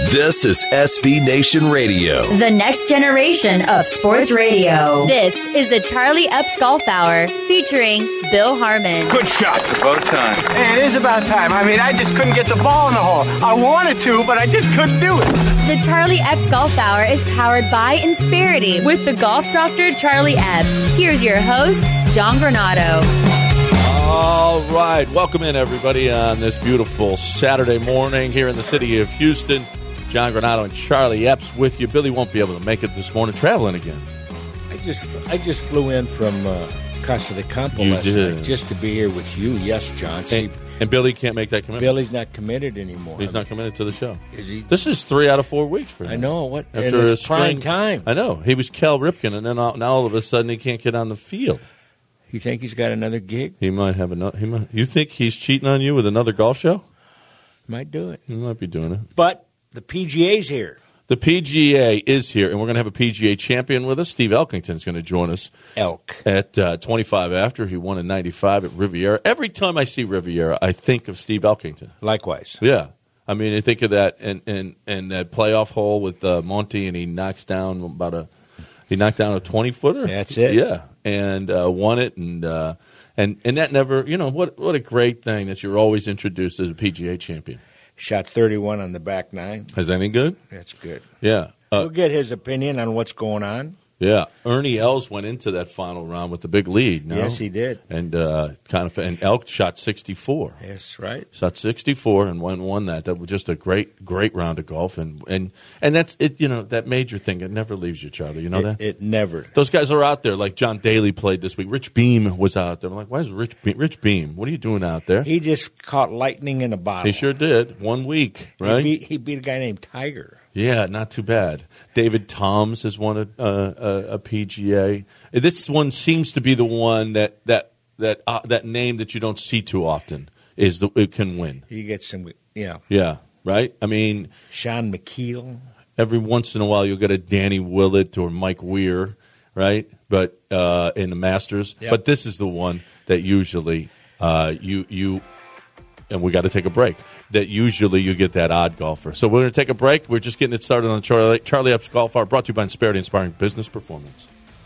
This is SB Nation Radio. The next generation of sports radio. This is the Charlie Epps Golf Hour featuring Bill Harmon. Good shot. It's about time. Hey, it is about time. I mean, I just couldn't get the ball in the hole. I wanted to, but I just couldn't do it. The Charlie Epps Golf Hour is powered by Insperity with the golf doctor Charlie Epps. Here's your host, John Granado. All right. Welcome in, everybody, on this beautiful Saturday morning here in the city of Houston. John Granado and Charlie Epps with you. Billy won't be able to make it this morning, traveling again. I just flew in from Casa de Campo last night just to be here with you. Yes, John. And Billy can't make that commitment. Billy's not committed anymore. He's not committed to the show. Is he? This is 3 out of 4 weeks for him. I know. What? After his prime time. I know. He was Cal Ripken, and then now all of a sudden he can't get on the field. You think he's got another gig? He might have another. You think he's cheating on you with another golf show? Might do it. He might be doing it. But the PGA's here. The PGA is here, and we're going to have a PGA champion with us. Steve Elkington is going to join us. At 25 after. He won in 95 at Riviera. Every time I see Riviera, I think of Steve Elkington. Likewise. Yeah. I mean, I think of that and that playoff hole with Monty, and he knocks down a 20-footer. That's it. Yeah, and won it, and that never, what a great thing that you're always introduced as a PGA champion. Shot 31 on the back nine. Is that any good? That's good. Yeah. We'll get his opinion on what's going on. Yeah, Ernie Els went into that final round with the big lead. No? Yes, he did. And and Elk shot 64. Yes, right. Shot 64 and won that. That was just a great round of golf, and that's it. That major thing, it never leaves you, Charlie. You know that it never. Those guys are out there. Like John Daly played this week. Rich Beam was out there. I'm like, why is Rich Beam? What are you doing out there? He just caught lightning in a bottle. He sure did. 1 week, right? He beat a guy named Tiger. Yeah, not too bad. David Toms has won a PGA. This one seems to be the one that name that you don't see too often it can win. He gets some, yeah. Yeah, right? I mean, Sean McKeel. Every once in a while you'll get a Danny Willett or Mike Weir, right? But in the Masters. Yep. But this is the one that usually you and we got to take a break, that usually you get that odd golfer. So we're going to take a break. We're just getting it started on Charlie Epps Golf Hour, brought to you by Insperity, inspiring business performance.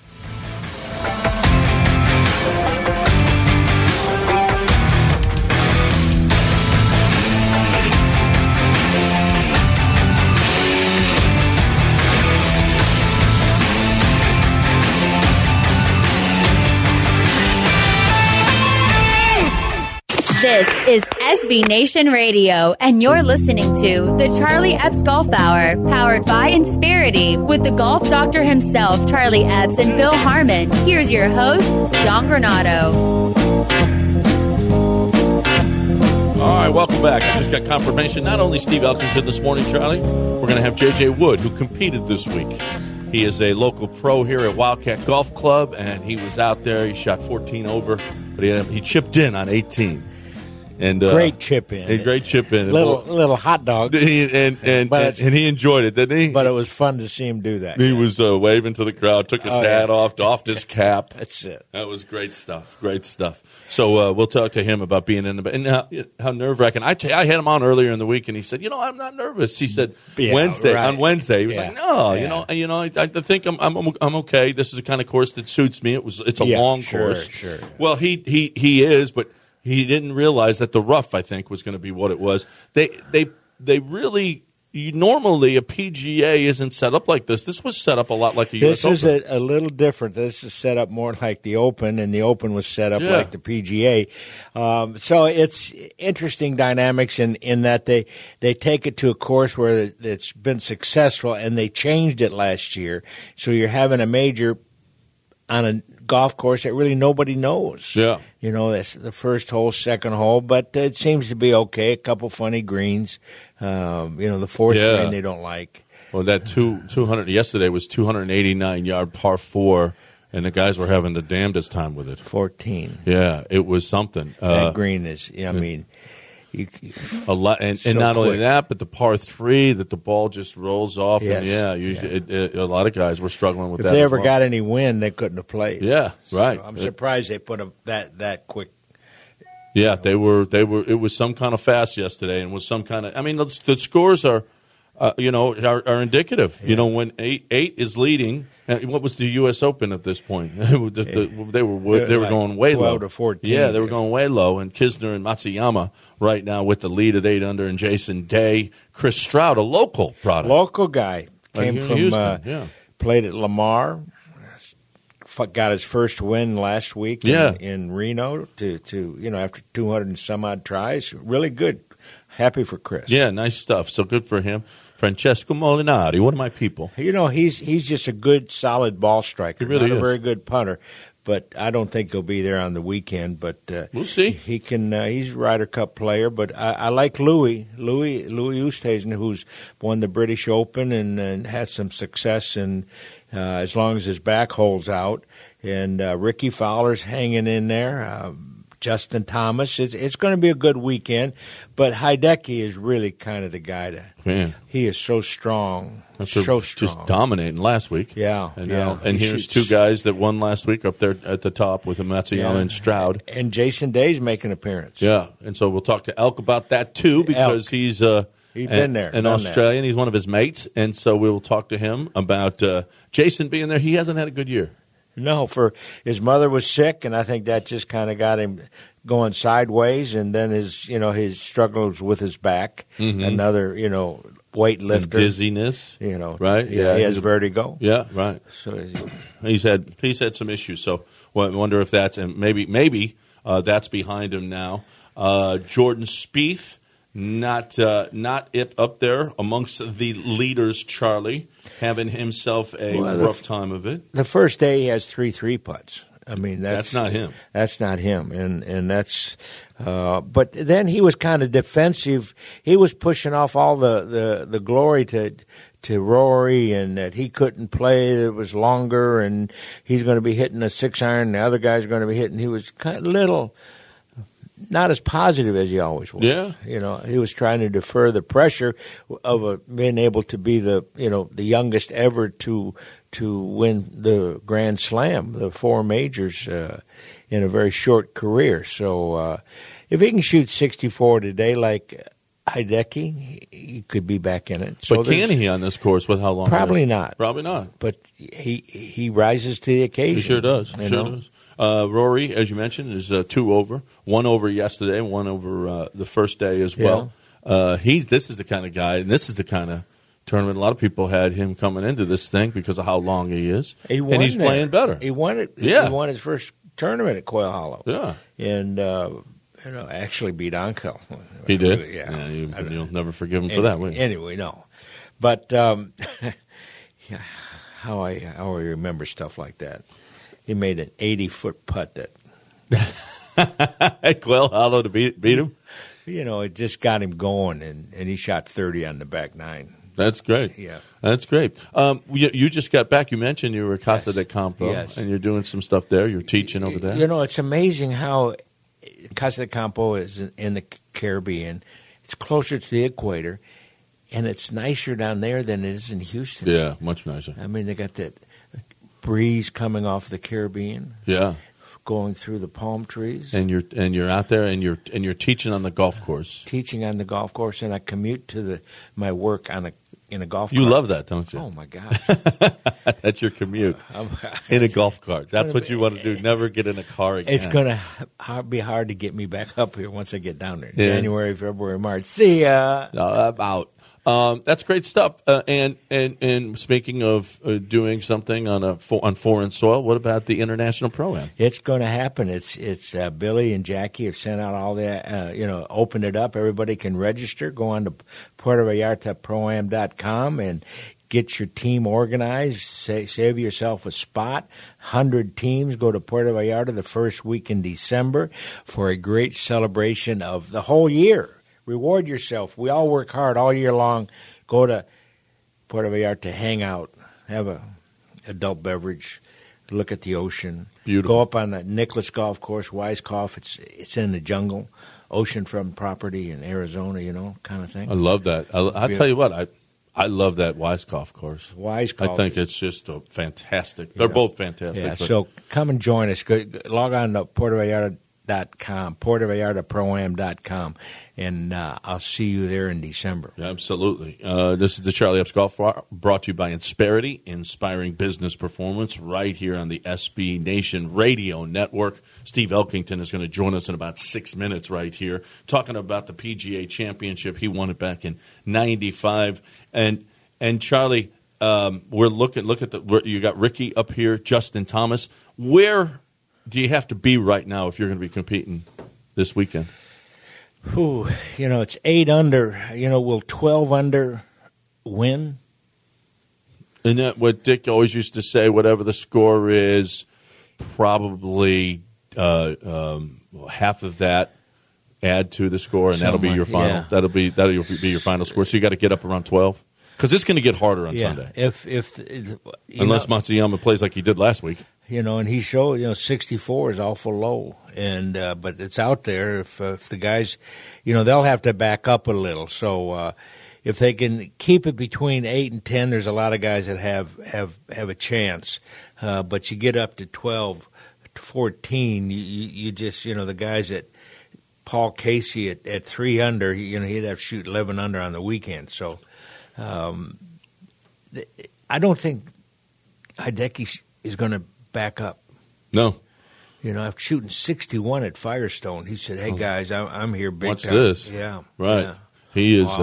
This is SB Nation Radio, and you're listening to the Charlie Epps Golf Hour, powered by Insperity, with the golf doctor himself, Charlie Epps, and Bill Harmon. Here's your host, John Granado. All right, welcome back. I just got confirmation. Not only Steve Elkington this morning, Charlie, we're going to have J.J. Wood, who competed this week. He is a local pro here at Wildcat Golf Club, and he was out there. He shot 14 over, but he chipped in on 18. And great chip in. A great chip in. Little hot dog. And he enjoyed it, didn't he? But it was fun to see him do that. He was waving to the crowd, took his hat off, doffed his cap. That's it. That was great stuff. Great stuff. So we'll talk to him about being in the and how nerve-wracking. I had him on earlier in the week, and he said, I'm not nervous. He said on Wednesday. He was like, no, I think I'm okay. This is the kind of course that suits me. It's a long course. Sure. Well, he is, but he didn't realize that the rough, I think, was going to be what it was. They really normally a PGA isn't set up like this. This was set up a lot like a U.S. Open. This is a little different. This is set up more like the Open, and the Open was set up like the PGA. So it's interesting dynamics in that they take it to a course where it's been successful, and they changed it last year. So you're having a major on a golf course that really nobody knows. Yeah. That's the first hole, second hole, but it seems to be okay. A couple funny greens. The fourth green they don't like. Well, that 200 yesterday was 289-yard par 4, and the guys were having the damnedest time with it. 14. Yeah, it was something. That green is, a lot, and not only that, but the par 3 that the ball just rolls off. Yes. And usually a lot of guys were struggling with that. If they ever got any wind, they couldn't have played. Yeah, right. So I'm surprised they put them that quick. Yeah, they were. It was some kind of fast yesterday, and was some kind of. I mean, the scores are are indicative. Yeah. When eight is leading, what was the U.S. Open at this point? They were going way 12 low. to 14. Yeah, they were going way low. And Kisner and Matsuyama right now with the lead at 8 under, and Jason Day, Chris Stroud, a local product, local guy, came from Houston. Played at Lamar. Got his first win last week in Reno to after 200 and some odd tries. Really good. Happy for Chris. Yeah, nice stuff. So good for him. Francesco Molinari, one of my people. He's just a good, solid ball striker. He really Not is. a very good punter, but I don't think he'll be there on the weekend. But we'll see. He can. He's a Ryder Cup player, but I like Louis Oosthuizen, who's won the British Open and has some success, and as long as his back holds out. And Ricky Fowler's hanging in there. Justin Thomas. It's going to be a good weekend, but Hideki is really kind of the guy he is so strong. Just dominating last week. Yeah. And here's two guys that won last week up there at the top with Matsuyama and Stroud. And Jason Day's making an appearance. Yeah. And so we'll talk to Elk about that too, because he's been there. An Australian. He's one of his mates. And so we will talk to him about Jason being there. He hasn't had a good year. No, his mother was sick, and I think that just kind of got him going sideways. And then his struggles with his back, another weightlifter, and dizziness, right? Yeah, he has vertigo. Yeah, right. So he's had some issues. So I wonder if that's maybe that's behind him now. Jordan Spieth. Not it up there amongst the leaders, Charlie, having himself a rough time of it. The first day he has 3 putts. I mean, that's not him. That's not him, and that's. But then he was kind of defensive. He was pushing off all the glory to Rory, and that he couldn't play. It was longer, and he's going to be hitting a 6-iron. And the other guy's going to be hitting. He was kind of little. Not as positive as he always was. Yeah, he was trying to defer the pressure of being able to be the youngest ever to win the Grand Slam, the 4 majors in a very short career. So if he can shoot 64 today, like Hideki, he could be back in it. So but can he on this course with how long? Probably not. Probably not. But he rises to the occasion. He sure does. Rory, as you mentioned, is 2 over. 1 over yesterday, 1 over the first day as well. This is the kind of guy, and this is the kind of tournament. A lot of people had him coming into this thing because of how long he is, and he's playing better. He won it. Yeah. He won his first tournament at Quail Hollow. Yeah, and actually beat Ankel. He did. Yeah, you'll never forgive him for that, will you? Anyway, no, but how I remember stuff like that. He made an 80-foot putt at Quail Hollow to beat him. It just got him going, and he shot 30 on the back 9. That's great. Yeah, that's great. You just got back. You mentioned you were at Casa de Campo, and you're doing some stuff there. You're teaching over there. It's amazing how Casa de Campo is in the Caribbean. It's closer to the equator, and it's nicer down there than it is in Houston. Yeah, much nicer. I mean, they got that breeze coming off the Caribbean. Yeah, going through the palm trees. And you're out there and you're teaching on the golf course. Teaching on the golf course, and I commute to my work in a golf cart. You love that, don't you? Oh my gosh. That's your commute. In a golf cart. That's what you want to do. Never get in a car again. It's going to be hard to get me back up here once I get down there. Yeah. January, February, March. See ya. About. That's great stuff. And speaking of doing something on foreign soil, what about the International Pro-Am? It's going to happen. It's Billy and Jackie have sent out all that. Opened it up. Everybody can register. Go on to PuertoVallartaProAm.com and get your team organized. Save yourself a spot. 100 teams go to Puerto Vallarta the first week in December for a great celebration of the whole year. Reward yourself. We all work hard all year long. Go to Puerto Vallarta to hang out, have a adult beverage, look at the ocean. Beautiful. Go up on the Nicholas Golf Course, Weiskopf. It's in the jungle, oceanfront property in Arizona, kind of thing. I love that. I'll tell you what, I love that Weiskopf course. Weiskopf. I think it's just fantastic. They're both fantastic. Yeah, so come and join us. Log on to PuertoVallartaProAm.com, and I'll see you there in December. Absolutely. This is the Charlie Epps Golf Hour, brought to you by Insperity, inspiring business performance, right here on the SB Nation Radio Network. Steve Elkington is going to join us in about 6 minutes right here, talking about the PGA Championship. He won it back in '95. And Charlie, we're look at you got Ricky up here, Justin Thomas. Where do you have to be right now if you're going to be competing this weekend? It's 8 under. Will 12 under win? Isn't that what Dick always used to say? Whatever the score is, probably half of that add to the score, and that'll be your final. Yeah. That'll be your final score. So you got to get up around 12 because it's going to get harder on Sunday. Unless Matsuyama plays like he did last week. And he showed, 64 is awful low, and but it's out there. If the guys, they'll have to back up a little. So if they can keep it between 8 and 10, there's a lot of guys that have a chance. But you get up to 12, to 14, you just, the guys that Paul Casey at 3 under, he'd have to shoot 11 under on the weekend. So I don't think Hideki is going to back up. No. I'm shooting 61 at Firestone. He said, "Hey guys, I'm here big What's time." this? Yeah, right. Yeah. He is.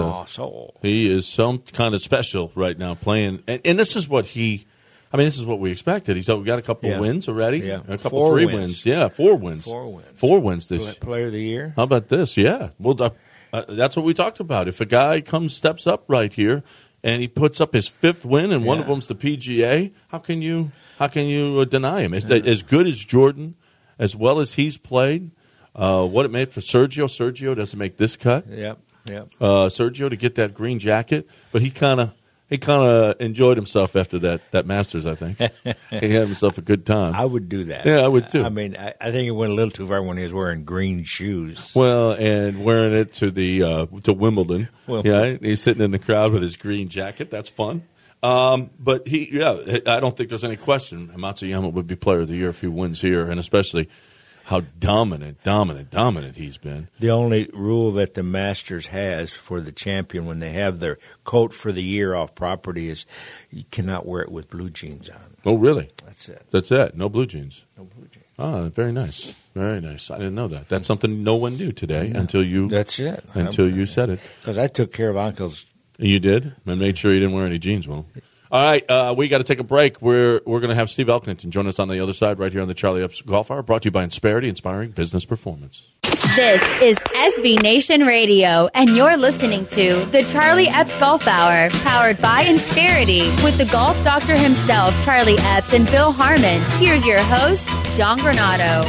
He is some kind of special right now playing, and this is what he. I mean, this is what we expected. We got a couple of wins already. Yeah, a couple 3 wins. Yeah, 4 wins. 4 wins. 4 wins this Player of the year. How about this? Yeah. Well, that's what we talked about. If a guy steps up right here, and he puts up his 5th win, and one of them's the PGA, how can you deny him? As good as Jordan, as well as he's played, what it made for Sergio. Sergio doesn't make this cut. Yep. Sergio to get that green jacket, but he kind of enjoyed himself after that Masters. I think he had himself a good time. I would do that. Yeah, I would too. I mean, I think it went a little too far when he was wearing green shoes. Well, and wearing it to to Wimbledon. Yeah, he's sitting in the crowd with his green jacket. That's fun. But I don't think there's any question Matsuyama would be Player of the Year if he wins here, and especially how dominant he's been. The only rule that the Masters has for the champion when they have their coat for the year off property is you cannot wear it with blue jeans on. Oh, really? That's it. No blue jeans. No blue jeans. Oh, very nice. Very nice. I didn't know that. That's something no one knew today until you. That's it. Until you said it. Because I took care of Uncle's. You did, and made sure you didn't wear any jeans. Well. All right, we got to take a break. We're going to have Steve Elkington join us on the other side right here on the Charlie Epps Golf Hour, brought to you by Insperity, inspiring business performance. This is SB Nation Radio, and you're listening to the Charlie Epps Golf Hour, powered by Insperity, with the golf doctor himself, Charlie Epps, and Bill Harmon. Here's your host, John Granado.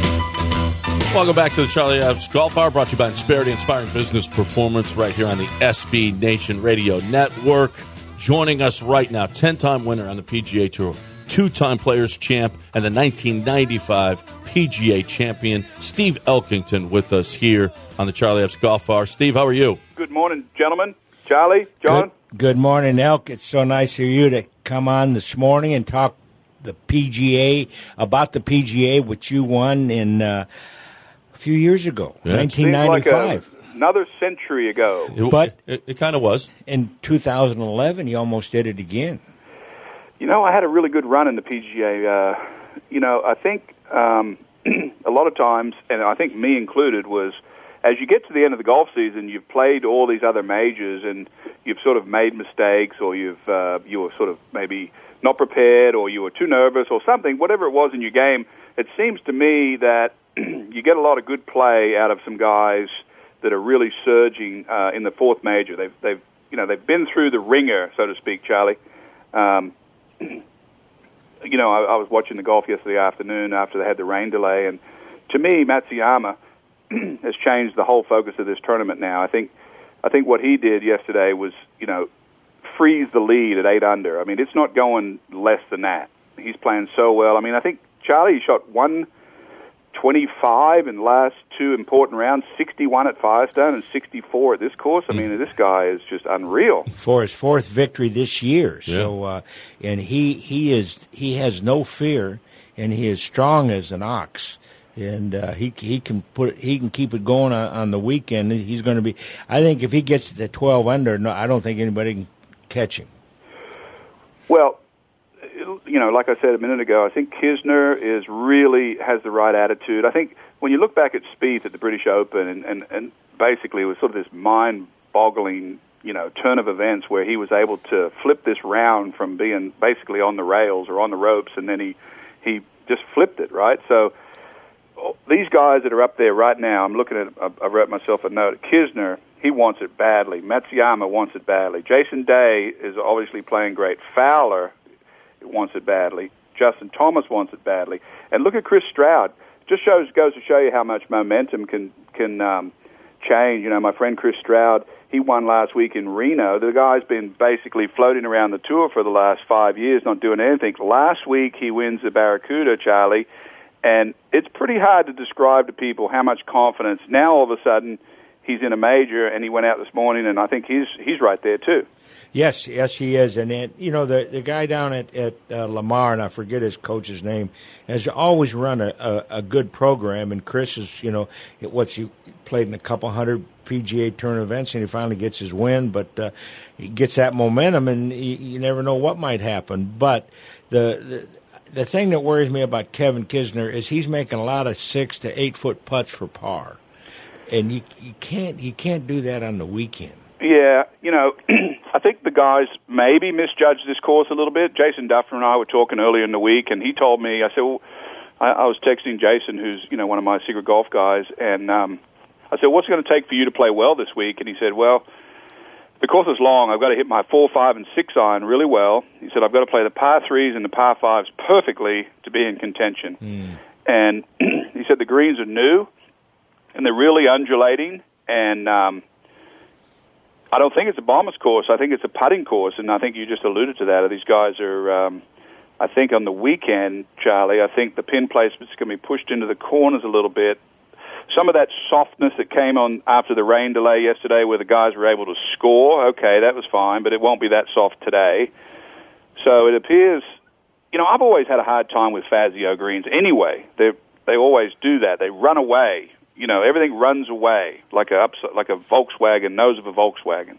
Welcome back to the Charlie Epps Golf Hour, brought to you by Insperity, inspiring business performance right here on the SB Nation Radio Network. Joining us right now, 10-time winner on the PGA Tour, 2-time Players Champ, and the 1995 PGA Champion, Steve Elkington, with us here on the Charlie Epps Golf Hour. Steve, how are you? Good morning, gentlemen. Charlie, John. Good morning, Elk. It's so nice for you to come on this morning and talk about the PGA, which you won in a few years ago, 1995. Seems like another century ago. But it kind of was. In 2011, you almost did it again. I had a really good run in the PGA. I think a lot of times, and I think me included, was as you get to the end of the golf season, you've played all these other majors, and you've sort of made mistakes, or you were sort of maybe not prepared, or you were too nervous, or something. Whatever it was in your game, it seems to me that you get a lot of good play out of some guys that are really surging in the fourth major. They've been through the ringer, so to speak, Charlie. I was watching the golf yesterday afternoon after they had the rain delay, and to me, Matsuyama has changed the whole focus of this tournament now. I think what he did yesterday was, freeze the lead at 8 under. I mean, it's not going less than that. He's playing so well. I mean, I think Charlie shot 125 in the last 2 important rounds, 61 at Firestone and 64 at this course. I mean, this guy is just unreal. For his 4th victory this year. Yeah. So, and he has no fear, and he is strong as an ox. And he can keep it going on the weekend. He's going to be. I think if he gets to the 12 under, no, I don't think anybody can catch him. Well, like I said a minute ago, I think Kisner has the right attitude. I think when you look back at Spieth at the British Open, and basically it was sort of this mind-boggling, turn of events where he was able to flip this round from being basically on the rails or on the ropes, and then he just flipped it, right? So these guys that are up there right now, I'm looking at, I wrote myself a note. Kisner, he wants it badly. Matsuyama wants it badly. Jason Day is obviously playing great. Fowler wants it badly. Justin Thomas wants it badly. And look at Chris Stroud. Just goes to show you how much momentum can change. My friend Chris Stroud, he won last week in Reno. The guy's been basically floating around the tour for the last 5 years, not doing anything. Last week he wins the Barracuda, Charlie, and it's pretty hard to describe to people how much confidence. Now all of a sudden he's in a major, and he went out this morning, and I think he's right there too. Yes, he is. And the guy down at Lamar, and I forget his coach's name, has always run a good program. And Chris is, he played in a couple hundred PGA Tour events, and he finally gets his win. But he gets that momentum, and you never know what might happen. But the thing that worries me about Kevin Kisner is he's making a lot of 6 to 8 foot putts for par, and you can't do that on the weekend. Yeah, I think the guys maybe misjudged this course a little bit. Jason Duffer and I were talking earlier in the week, and he told me, I said, well, I was texting Jason, who's, one of my Secret Golf guys, and I said, what's it going to take for you to play well this week? And he said, well, the course is long. I've got to hit my 4, 5, and 6 iron really well. He said, I've got to play the par 3s and the par 5s perfectly to be in contention. And he said the greens are new, and they're really undulating, and I don't think it's a bomber's course. I think it's a putting course, and I think you just alluded to that. These guys are, I think on the weekend, Charlie, I think the pin placement's going to be pushed into the corners a little bit. Some of that softness that came on after the rain delay yesterday where the guys were able to score, okay, that was fine, but it won't be that soft today. So it appears, I've always had a hard time with Fazio greens anyway. They always do that. They run away. Everything runs away like a Volkswagen, nose of a Volkswagen.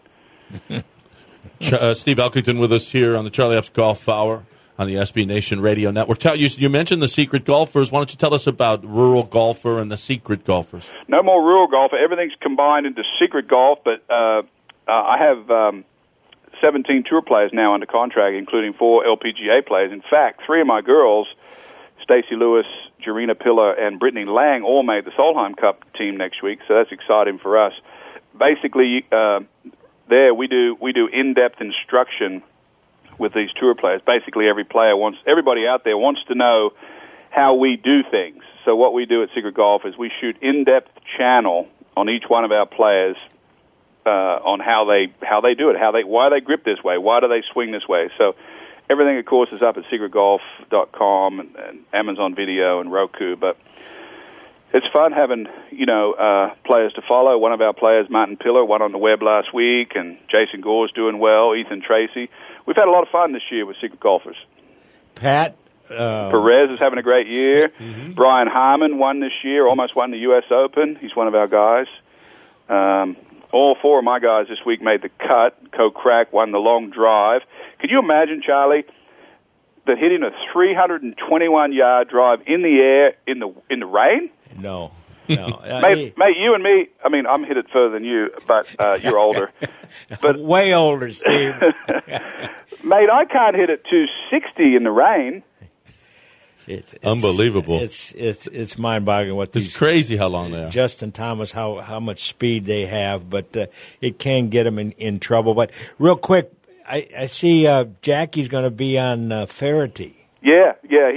Steve Elkington with us here on the Charlie Epps Golf Hour on the SB Nation Radio Network. You mentioned the secret golfers. Why don't you tell us about rural golfer and the secret golfers? No more rural golfer. Everything's combined into secret golf, but I have 17 tour players now under contract, including 4 LPGA players. In fact, 3 of my girls, Stacey Lewis, Jarena Pillar, and Brittany Lang, all made the Solheim Cup team next week, so that's exciting for us. Basically, there we do in-depth instruction with these tour players. Basically, everybody out there wants to know how we do things. So what we do at Secret Golf is we shoot in-depth channel on each one of our players on how they do it, why they grip this way, why do they swing this way. So everything, of course, is up at secretgolf.com and Amazon Video and Roku. But it's fun having, players to follow. One of our players, Martin Pillar, won on the web last week, and Jason Gore's doing well, Ethan Tracy. We've had a lot of fun this year with Secret Golfers. Pat? Perez is having a great year. Mm-hmm. Brian Harmon won this year, almost won the U.S. Open. He's one of our guys. All 4 of my guys this week made the cut. Kokrak won the long drive. Could you imagine, Charlie, that hitting a 321-yard drive in the air in the rain? No. Mate, you and me, I'm hit it further than you, but you're older. But way older, Steve. Mate, I can't hit it 260 in the rain. It's unbelievable. It's mind-boggling what these. It's crazy how long they are. Justin Thomas, how much speed they have, but it can get them in trouble. But real quick, I see Jackie's going to be on Faraday. Yeah,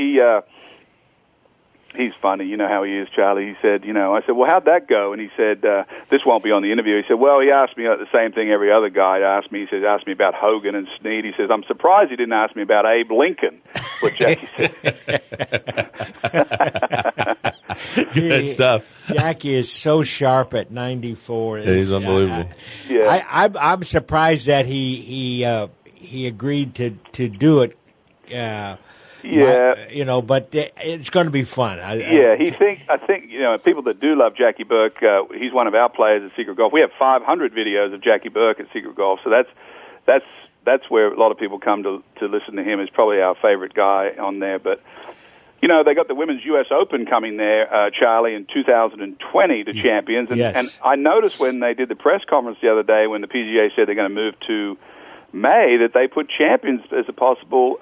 he's funny. You know how he is, Charlie. He said, I said, well, how'd that go? And he said, this won't be on the interview. He said, well, he asked me the same thing every other guy asked me. He asked me about Hogan and Snead. He says, I'm surprised he didn't ask me about Abe Lincoln, what Jackie said. Good stuff. Jackie is so sharp at 94. He's unbelievable. I'm surprised that he agreed to do it. Yeah. But it's going to be fun. I think people that do love Jackie Burke, he's one of our players at Secret Golf. We have 500 videos of Jackie Burke at Secret Golf, so that's where a lot of people come to listen to him. He's probably our favorite guy on there. But they got the Women's U.S. Open coming there, Charlie, in 2020 to Champions. And I noticed when they did the press conference the other day when the PGA said they're going to move to May that they put Champions as a possible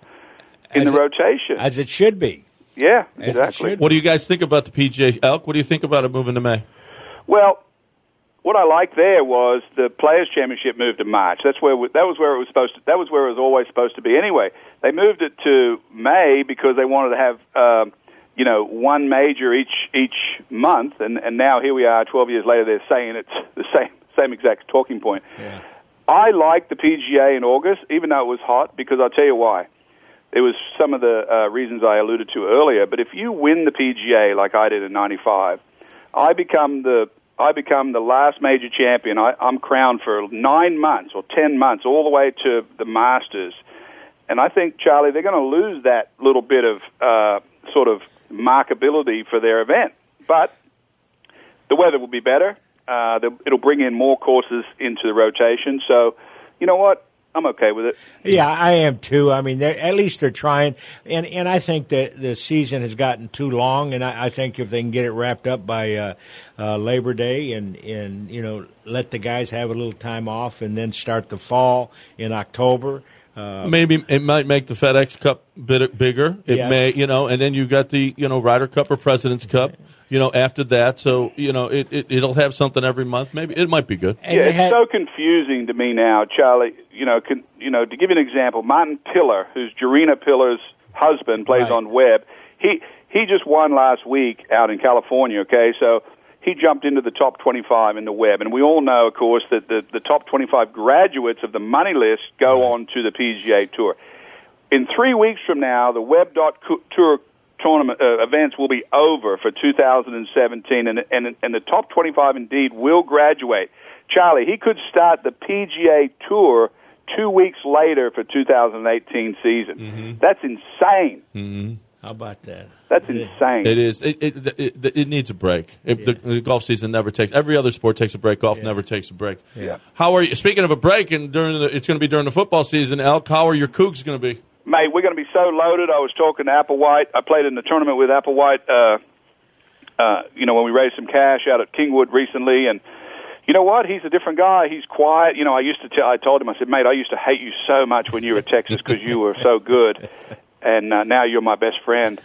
in the rotation. As it should be. Yeah, exactly. What do you guys think about the PGA, Elk? What do you think about it moving to May? Well, what I liked there was the Players' Championship moved to March. That was where it was supposed to. That was where it was always supposed to be. Anyway, they moved it to May because they wanted to have one major each month, and now here we are, 12 years later. They're saying it's the same exact talking point. Yeah. I liked the PGA in August, even though it was hot, because I'll tell you why. It was some of the reasons I alluded to earlier. But if you win the PGA like I did in '95, I become the last major champion. I'm crowned for 9 months or 10 months, all the way to the Masters. And I think, Charlie, they're going to lose that little bit of sort of markability for their event. But the weather will be better. It'll bring in more courses into the rotation. So, you know what? I'm okay with it. Yeah, I am too. I mean, at least they're trying. And I think that the season has gotten too long, and I think if they can get it wrapped up by Labor Day and let the guys have a little time off and then start the fall in October. Maybe it might make the FedEx Cup bigger. It may, and then you got the, Ryder Cup or President's Cup, after that. So, it'll have something every month. Maybe it might be good. It's so confusing to me now, Charlie. To give you an example, Martin Pillar, who's Jarena Pillar's husband, plays on Webb. He just won last week out in California. Okay, so he jumped into the top 25 in the Webb, and we all know, of course, that the top 25 graduates of the money list go on to the PGA Tour. In 3 weeks from now, the Webb Tour tournament events will be over for 2017, and the top 25 indeed will graduate. Charlie, he could start the PGA Tour 2 weeks later for 2018 season. Mm-hmm. That's insane. Mm-hmm. How about that? That's insane. It is. It needs a break. The golf season never takes. Every other sport takes a break. Golf never takes a break. Yeah. How are you? Speaking of a break, and it's going to be during the football season. Elk, how are your Cougs going to be? Mate, we're going to be so loaded. I was talking to Applewhite. I played in the tournament with Applewhite. When we raised some cash out at Kingwood recently, and you know what? He's a different guy. He's quiet. I told him, I said, mate, I used to hate you so much when you were at Texas because you were so good. And now you're my best friend.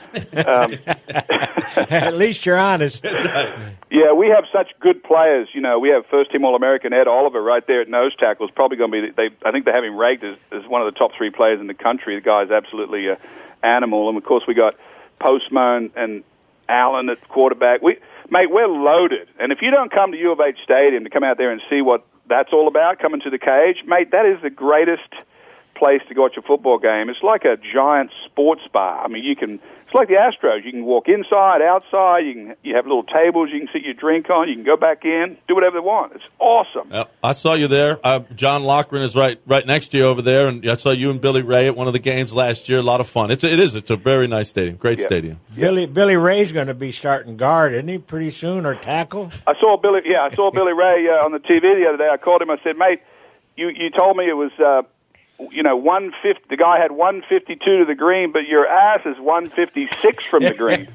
At least you're honest. Yeah, we have such good players. We have first-team All-American Ed Oliver right there at nose tackle. It's probably going to be. I think they have him ranked as one of the top 3 players in the country. The guy's absolutely an animal. And of course, we got Postma and Allen at quarterback. Mate, we're loaded. And if you don't come to U of H Stadium to come out there and see what that's all about, coming to the cage, mate, that is the greatest place to watch a football game. It's like a giant sports bar. I mean, it's like the Astros. You can walk inside, outside. You have little tables you can sit your drink on. You can go back in, do whatever they want. It's awesome. I saw you there. John Loughran is right next to you over there, and I saw you and Billy Ray at one of the games last year. A lot of fun. It's a very nice stadium. Great stadium. Billy Ray's going to be starting guard, isn't he, pretty soon, or tackle? I saw Billy Ray on the TV the other day. I called him. I said, mate, you told me it was 150. The guy had 152 to the green, but your ass is 156 from the green.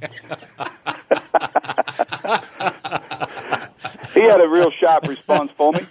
He had a real sharp response for me.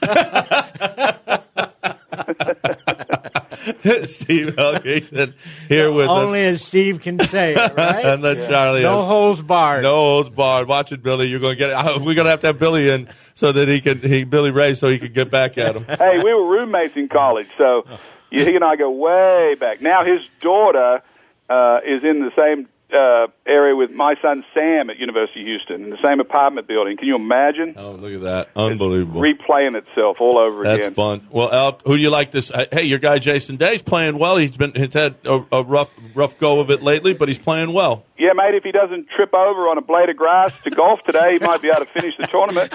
Steve Helgate here with us. Only as Steve can say it, right? And then Charlie. No holds barred. No holds barred. Watch it, Billy. You're going to get it. We're going to have Billy in so that Billy Ray, so he can get back at him. Hey, we were roommates in college, so he and I go way back. Now his daughter is in the same area with my son Sam at University of Houston in the same apartment building. Can you imagine? Oh, look at that. Unbelievable. It's replaying itself all over again. That's fun. Well, Elk, who do you like this? Hey, your guy Jason Day's playing well. He's had a rough go of it lately, but he's playing well. Yeah, mate, if he doesn't trip over on a blade of grass to golf today, he might be able to finish the tournament.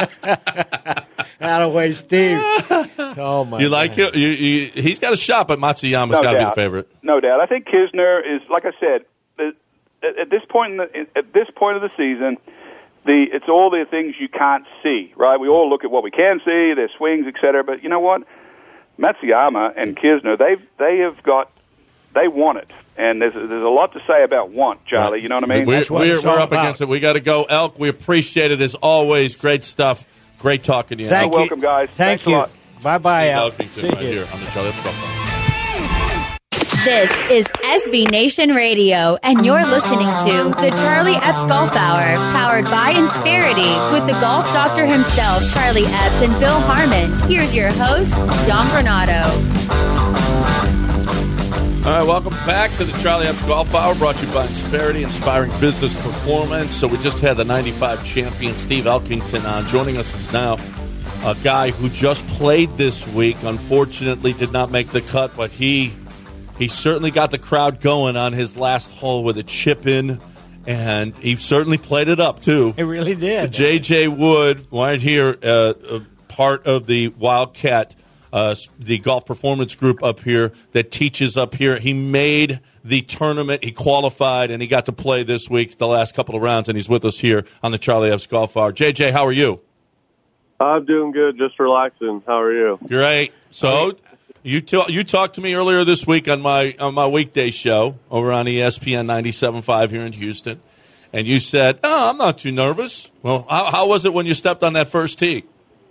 Attaboy, Steve. Oh, my You like it? He's got a shot, but Matsuyama's got to be the favorite. No doubt. I think Kisner is, like I said, at this point of the season, it's all the things you can't see, right? We all look at what we can see, their swings, etc. But you know what? Matsuyama and Kisner, they want it. And there's a lot to say about want, Charlie. You know what I mean? We're up against it. We got to go. Elk, we appreciate it as always. Great stuff. Great talking to you. You're welcome, guys. Thanks a lot. Bye-bye, Elk. Elkington right here on the Charlie Epps Golf Hour. This is SB Nation Radio, and you're listening to the Charlie Epps Golf Hour, powered by Insperity, with the golf doctor himself, Charlie Epps, and Bill Harmon. Here's your host, John Granado. All right, welcome back to the Charlie Epps Golf Hour, brought to you by Insperity, inspiring business performance. So we just had the 95 champion, Steve Elkington, on. Joining us is now a guy who just played this week. Unfortunately, did not make the cut, but he certainly got the crowd going on his last hole with a chip in, and he certainly played it up, too. He really did. J.J. Wood, right here, part of the Wildcat, the golf performance group up here that teaches up here. He made the tournament. He qualified, and he got to play this week, the last couple of rounds, and he's with us here on the Charlie Epps Golf Hour. J.J., how are you? I'm doing good, just relaxing. How are you? Great. So you talked to me earlier this week on my weekday show over on ESPN 97.5 here in Houston, and you said, "Oh, I'm not too nervous." Well, how was it when you stepped on that first tee?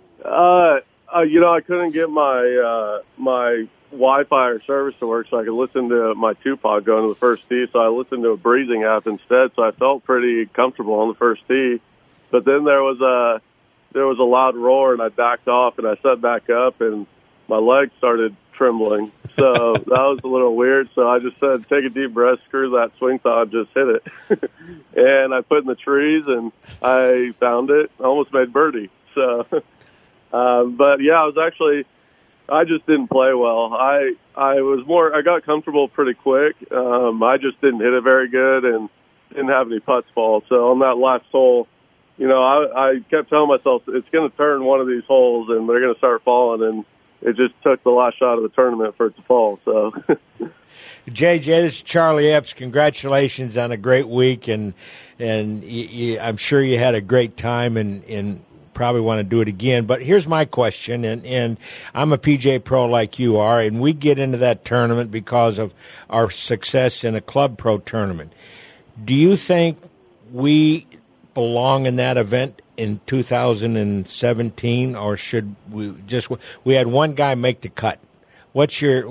I couldn't get my my Wi-Fi or service to work, so I could listen to my Tupac going to the first tee. So I listened to a breathing app instead. So I felt pretty comfortable on the first tee. But then there was a loud roar, and I backed off, and I sat back up, and my legs started trembling. So that was a little weird. So I just said, take a deep breath, screw that swing thought, just hit it. And I put in the trees, and I found it. I almost made birdie. So, but yeah, I just didn't play well. I got comfortable pretty quick. I just didn't hit it very good and didn't have any putts fall. So on that last hole, I kept telling myself it's going to turn one of these holes and they're going to start falling, and it just took the last shot of the tournament for it to fall. So, JJ, this is Charlie Epps. Congratulations on a great week, and I'm sure you had a great time and probably want to do it again. But here's my question, and I'm a PGA pro like you are, and we get into that tournament because of our success in a club pro tournament. Do you think we belong in that event in 2017, or should we had one guy make the cut? What's your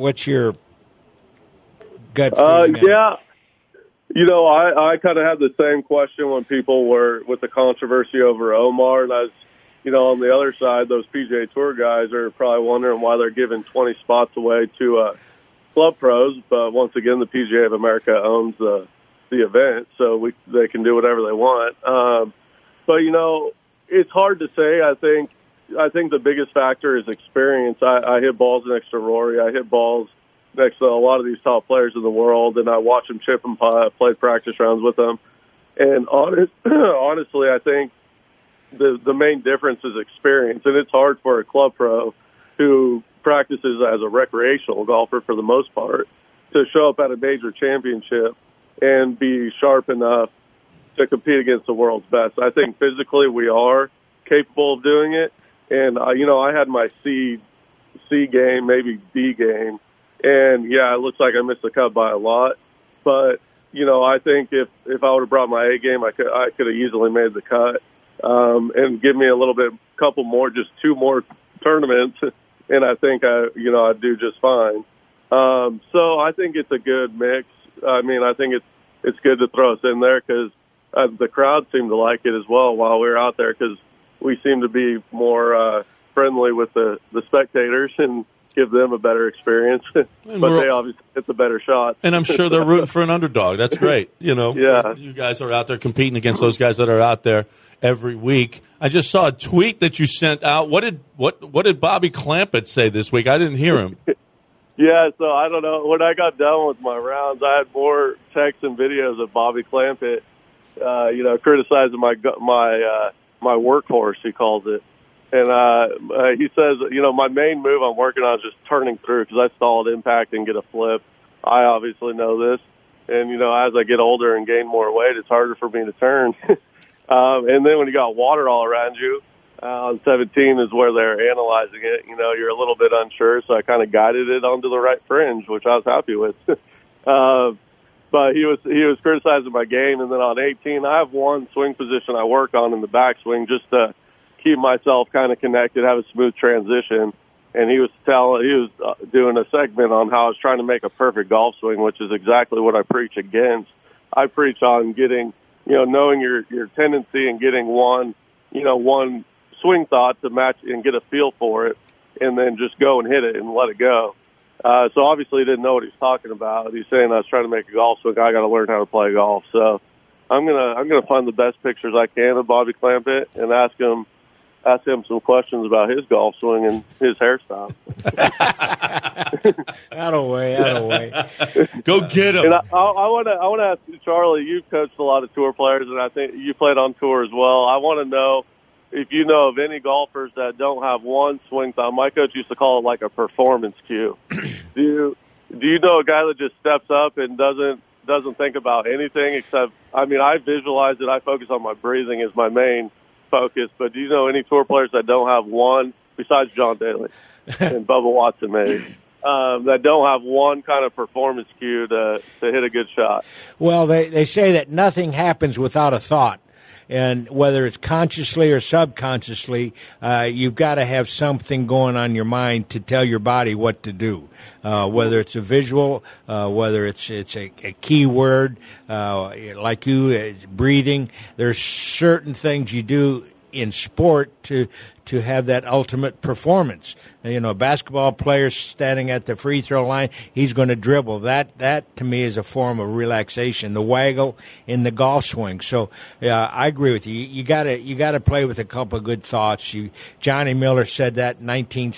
gut feeling? Yeah, I kind of had the same question when people were with the controversy over Omar, and I was, on the other side, those PGA Tour guys are probably wondering why they're giving 20 spots away to club pros. But once again, the PGA of America owns the event, so they can do whatever they want. But it's hard to say. I think the biggest factor is experience. I hit balls next to Rory. I hit balls next to a lot of these top players in the world, and I watch them chip and putt, played practice rounds with them. And honestly, I think the main difference is experience, and it's hard for a club pro who practices as a recreational golfer for the most part to show up at a major championship and be sharp enough to compete against the world's best. I think physically we are capable of doing it. And, I had my C game, maybe D game. And, yeah, it looks like I missed the cut by a lot. But, I think if I would have brought my A game, I could have easily made the cut. And give me a little bit, couple more, just 2 more tournaments. And I think, I'd do just fine. So I think it's a good mix. I mean, I think it's good to throw us in there because the crowd seemed to like it as well while we were out there, because we seem to be more friendly with the spectators and give them a better experience. But they obviously hit the better shot. And I'm sure they're rooting for an underdog. That's great. Yeah. You guys are out there competing against those guys that are out there every week. I just saw a tweet that you sent out. What did Bobby Clampett say this week? I didn't hear him. Yeah, so I don't know. When I got done with my rounds, I had more texts and videos of Bobby Clampett, criticizing my workhorse, he calls it. And he says, my main move I'm working on is just turning through because I stall at impact and get a flip. I obviously know this. And, as I get older and gain more weight, it's harder for me to turn. And then when you got water all around you, on 17 is where they're analyzing it. You're a little bit unsure, so I kind of guided it onto the right fringe, which I was happy with. But he was criticizing my game. And then on 18, I have one swing position I work on in the backswing just to keep myself kind of connected, have a smooth transition. And he was doing a segment on how I was trying to make a perfect golf swing, which is exactly what I preach against. I preach on getting, knowing your tendency and getting one swing thought to match and get a feel for it, and then just go and hit it and let it go. So obviously he didn't know what he was talking about. He's saying I was trying to make a golf swing. I got to learn how to play golf. So I'm gonna find the best pictures I can of Bobby Clampett and ask him some questions about his golf swing and his hairstyle. Atta-way. Go get him. And I want to ask you, Charlie, you've coached a lot of tour players, and I think you played on tour as well. I want to know if you know of any golfers that don't have one swing thought. My coach used to call it like a performance cue. Do you know a guy that just steps up and doesn't think about anything except, I visualize it. I focus on my breathing as my main focus, but do you know any tour players that don't have one, besides John Daly and Bubba Watson maybe, that don't have one kind of performance cue to hit a good shot? Well, they say that nothing happens without a thought. And whether it's consciously or subconsciously, you've got to have something going on in your mind to tell your body what to do. Whether it's a visual, whether it's a key word, like breathing. There's certain things you do in sport to have that ultimate performance. A basketball player standing at the free throw line, he's going to dribble. That to me is a form of relaxation. The waggle in the golf swing. So I agree with you. You got to play with a couple of good thoughts. Johnny Miller said that in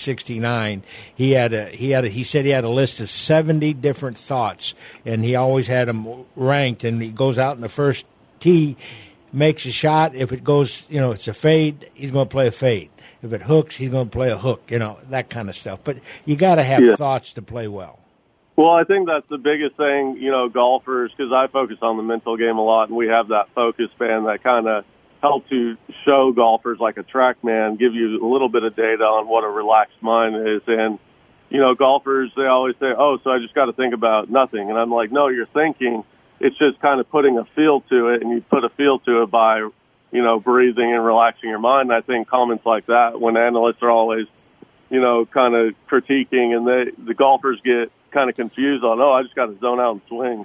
1969. He said he had a list of 70 different thoughts, and he always had them ranked. And he goes out in the first tee, makes a shot. If it goes, it's a fade, he's going to play a fade. If it hooks, he's going to play a hook, that kind of stuff. But you got to have thoughts to play well. Well, I think that's the biggest thing, golfers, because I focus on the mental game a lot, and we have that focus band that kind of help to show golfers like a TrackMan, give you a little bit of data on what a relaxed mind is. And, golfers, they always say, so I just got to think about nothing. And I'm like, no, you're thinking. It's just kind of putting a feel to it, and you put a feel to it by, breathing and relaxing your mind. And I think comments like that, when analysts are always, kind of critiquing, and the golfers get kind of confused on, I just got to zone out and swing.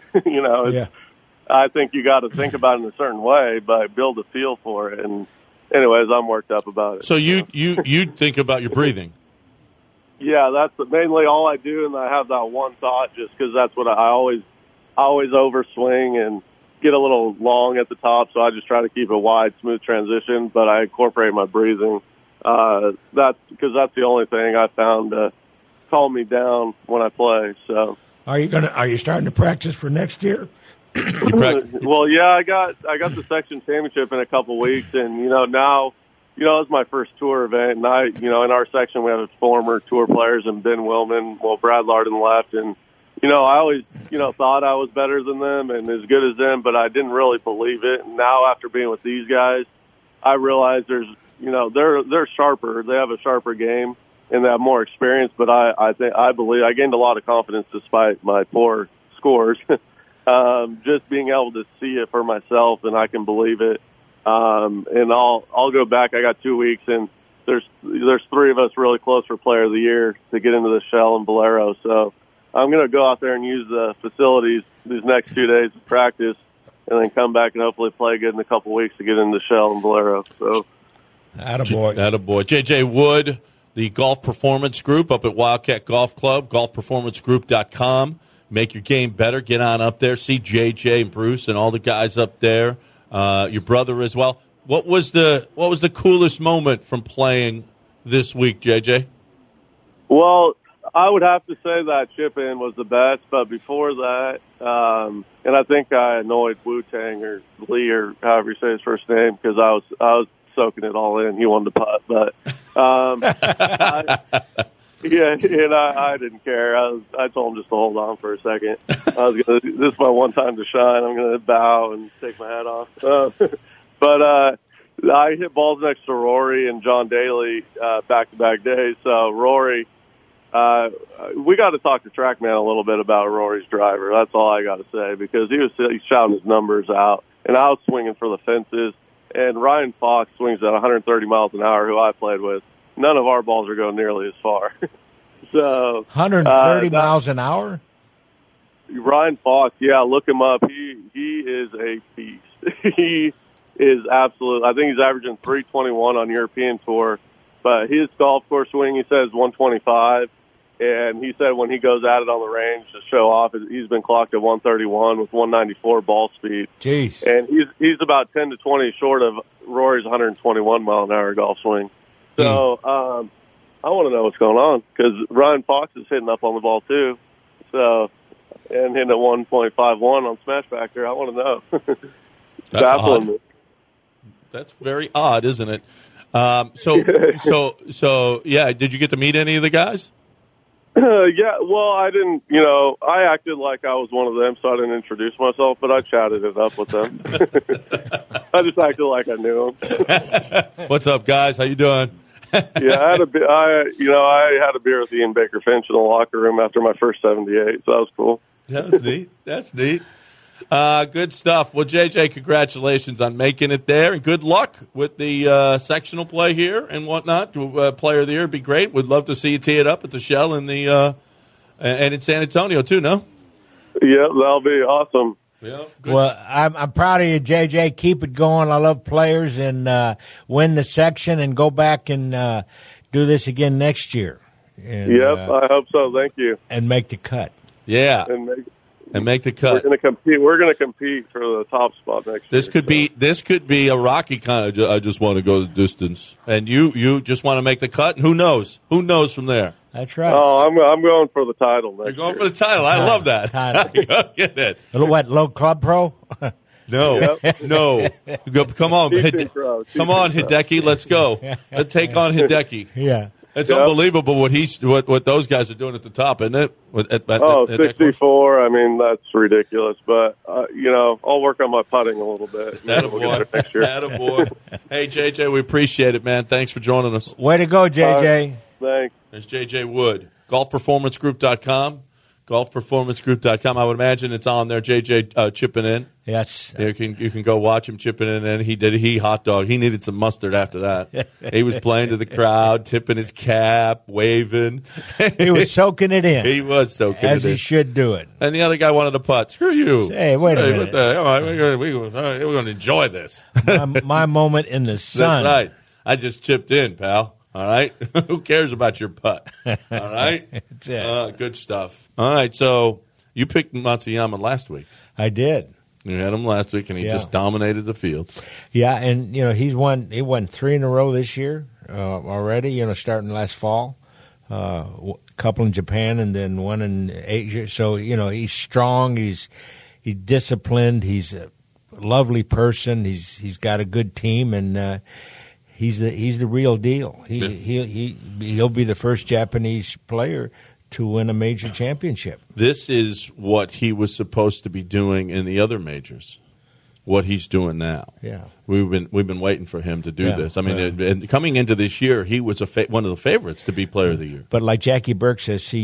I think you got to think about it in a certain way, but build a feel for it. And anyways, I'm worked up about it. So you think about your breathing. Yeah, that's mainly all I do, and I have that one thought just because that's what I always overswing and get a little long at the top, so I just try to keep a wide, smooth transition, but I incorporate my breathing. That's because that's the only thing I found to calm me down when I play. So, are you starting to practice for next year? Well, yeah, I got the section championship in a couple weeks, and now. It's my first tour event, and in our section we have former tour players and Ben Willman. Well, Brad Lardon left, and I always thought I was better than them and as good as them, but I didn't really believe it. And now, after being with these guys, I realize they're sharper. They have a sharper game and they have more experience. But I believe I gained a lot of confidence despite my poor scores. Just being able to see it for myself, and I can believe it. And I'll go back. I got 2 weeks, and there's three of us really close for Player of the Year to get into the Shell and Valero. So I'm going to go out there and use the facilities these next 2 days of practice, and then come back and hopefully play good in a couple weeks to get into Shell and Valero. So, attaboy. Attaboy. J.J. Wood, the Golf Performance Group up at Wildcat Golf Club, golfperformancegroup.com. Make your game better. Get on up there. See JJ and Bruce and all the guys up there. Your brother as well. What was the coolest moment from playing this week, JJ? Well, I would have to say that chip-in was the best, but before that, and I think I annoyed Wu-Tang or Lee or however you say his first name because I was soaking it all in. He wanted to putt, but I didn't care. I told him just to hold on for a second. This is my one time to shine. I'm going to bow and take my hat off. But I hit balls next to Rory and John Daly back-to-back days. So Rory, we got to talk to TrackMan a little bit about Rory's driver. That's all I got to say because he's shouting his numbers out, and I was swinging for the fences. And Ryan Fox swings at 130 miles an hour, who I played with. None of our balls are going nearly as far. So 130 miles an hour? Ryan Fox, yeah, look him up. He is a beast. He is absolute. I think he's averaging 321 on European Tour. But his golf course swing, he says 125. And he said when he goes at it on the range to show off, he's been clocked at 131 with 194 ball speed. Jeez. And he's about 10 to 20 short of Rory's 121 mile an hour golf swing. So I want to know what's going on because Ryan Fox is hitting up on the ball too. So and hitting at 1.51 on Smashbacker. I want to know. That's odd. That's very odd, isn't it? So yeah. Did you get to meet any of the guys? Yeah, well, I didn't, I acted like I was one of them, so I didn't introduce myself, but I chatted it up with them. I just acted like I knew them. What's up, guys? How you doing? Yeah, I had a beer with Ian Baker Finch in the locker room after my first 78, so that was cool. That's neat. That's neat. Good stuff. Well, JJ, congratulations on making it there, and good luck with the sectional play here and whatnot. Player of the year would be great. We'd love to see you tee it up at the Shell and in San Antonio too. No? Yeah, that'll be awesome. Yeah. Well, I'm proud of you, JJ. Keep it going. I love players and win the section and go back and do this again next year. And, I hope so. Thank you. And make the cut. Yeah. And make the cut. We're going to compete for the top spot next year. This could be a Rocky kind of. I just want to go the distance, and you just want to make the cut. And who knows? Who knows from there? That's right. Oh, I'm going for the title next year. You're going for the title. I love that. Get it. Low Club Pro? No, no. Come on, come on, Hideki. Let's go. Let's take on Hideki. Yeah. It's unbelievable what those guys are doing at the top, isn't it? 64. I mean, that's ridiculous. But, I'll work on my putting a little bit. Attaboy. Next year. Attaboy. Hey, JJ, we appreciate it, man. Thanks for joining us. Way to go, JJ. Thanks. There's JJ Wood. GolfPerformanceGroup.com. GolfPerformanceGroup.com. I would imagine it's on there. JJ chipping in. Yes. You can go watch him chipping in. And he hot dog. He needed some mustard after that. He was playing to the crowd, tipping his cap, waving. He was soaking it in. He was soaking it in. As he should do it. And the other guy wanted to putt. Screw you. Hey, wait a minute. We're going to enjoy this. my moment in the sun. That's right. I just chipped in, pal. All right? Who cares about your putt? All right? That's it. Good stuff. All right, so you picked Matsuyama last week. I did. You had him last week, and he just dominated the field. Yeah, and, he won 3 in a row this year already, starting last fall. A couple in Japan and then one in Asia. So, he's strong, he's disciplined, he's a lovely person, he's got a good team, and he's the real deal. He'll be the first Japanese player to win a major championship. This is what he was supposed to be doing in the other majors. What he's doing now. Yeah, we've been waiting for him to do this. I mean, and coming into this year, he was one of the favorites to be Player of the Year. But like Jackie Burke says, see,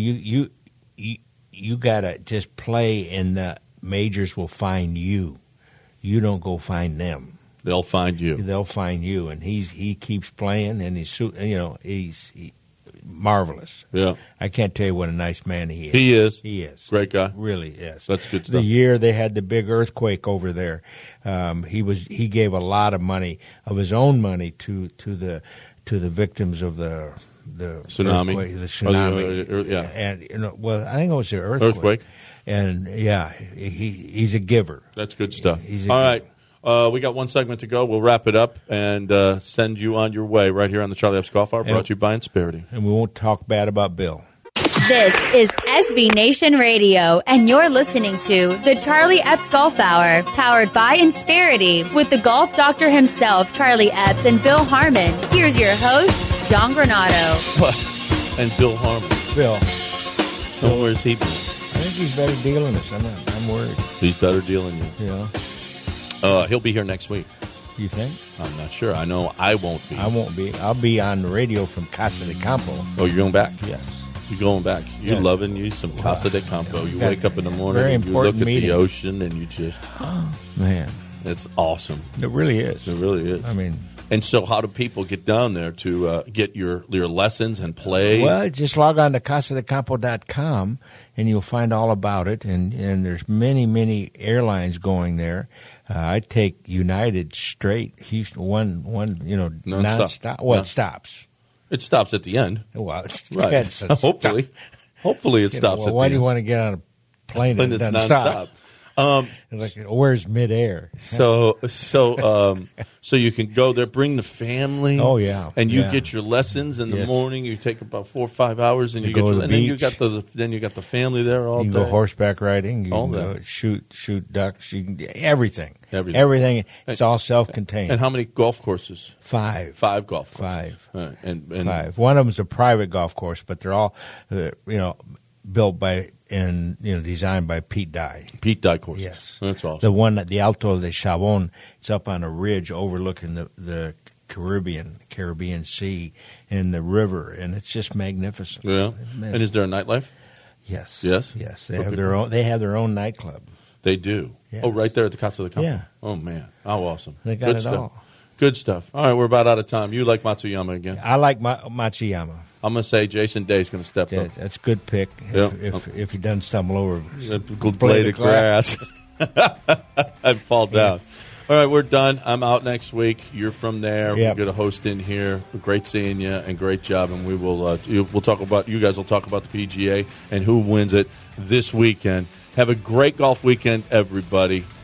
you gotta just play, and the majors will find you. You don't go find them. They'll find you. They'll find you, and he keeps playing, and he's marvelous. Yeah, I can't tell you what a nice man he is. He is great guy. Really is. That's good stuff. The year they had the big earthquake over there, he gave a lot of money, of his own money, to the victims of the tsunami. earthquake, the tsunami. Yeah. And I think it was the earthquake. And he's a giver. That's good stuff. He's All right. We got one segment to go. We'll wrap it up and send you on your way right here on the Charlie Epps Golf Hour, brought to you by Insperity. And we won't talk bad about Bill. This is SB Nation Radio, and you're listening to the Charlie Epps Golf Hour, powered by Insperity, with the golf doctor himself, Charlie Epps, and Bill Harmon. Here's your host, John Granado. And Bill Harmon. Bill. Where's he been? I think he's better dealing us. I'm worried. He's better dealing you. Yeah. He'll be here next week. You think? I'm not sure. I know I won't be. I won't be. I'll be on the radio from Casa de Campo. Oh, you're going back? Yes. You're going back. You're loving you some Casa de Campo. You wake up in the morning and you look at the ocean and you just... Man. It's awesome. It really is. It really is. I mean... And so how do people get down there to get your lessons and play? Well, just log on to casadecampo.com and you'll find all about it. And there's many, many airlines going there. I take United straight, Houston, one nonstop. Well, it stops. It stops at the end. Well, right. Hopefully it stops at the end. Why do you want to get on a plane that doesn't stop? Like, where's midair? So you can go there, bring the family. Oh yeah, and you get your lessons in the morning. You take about 4 or 5 hours, and you get to the beach. Then you got the family there all day. You can go horseback riding. You can go shoot ducks. You can do everything. Everything. It's all self-contained. And how many golf courses? 5. 5 golf courses. 5. Right. And 5. One of them is a private golf course, but they're all built by and designed by Pete Dye. Pete Dye courses. Yes, that's awesome. The one at the Alto de Chabón, it's up on a ridge overlooking the Caribbean Sea and the river, and it's just magnificent. Yeah. And is there a nightlife? Yes. Yes. Yes. They have their own. They have their own nightclub. They do. Yes. Oh, right there at the Casa de Campo. Yeah. Oh man, how awesome. They got Good it stuff. all. Good stuff. All right, we're about out of time. You like Matsuyama again? I like Matsuyama. I'm going to say Jason Day's going to step up. That's a good pick. If he doesn't stumble over a blade of grass and fall down. All right, we're done. I'm out next week. You're from there. Yep. We're going to host in here. Great seeing you and great job. And we will. We'll talk about. You guys will talk about the PGA and who wins it this weekend. Have a great golf weekend, everybody.